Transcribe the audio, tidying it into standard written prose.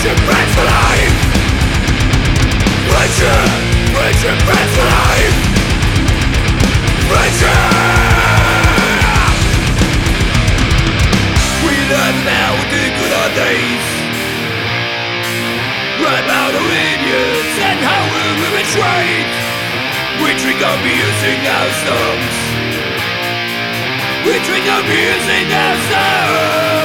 Friendship, friends for life. Friendship, friendship, friends for life. Friendship. We live now with the good old days. Right about our idiots and how we were betrayed. We drink abusing ourselves. We drink abusing ourselves.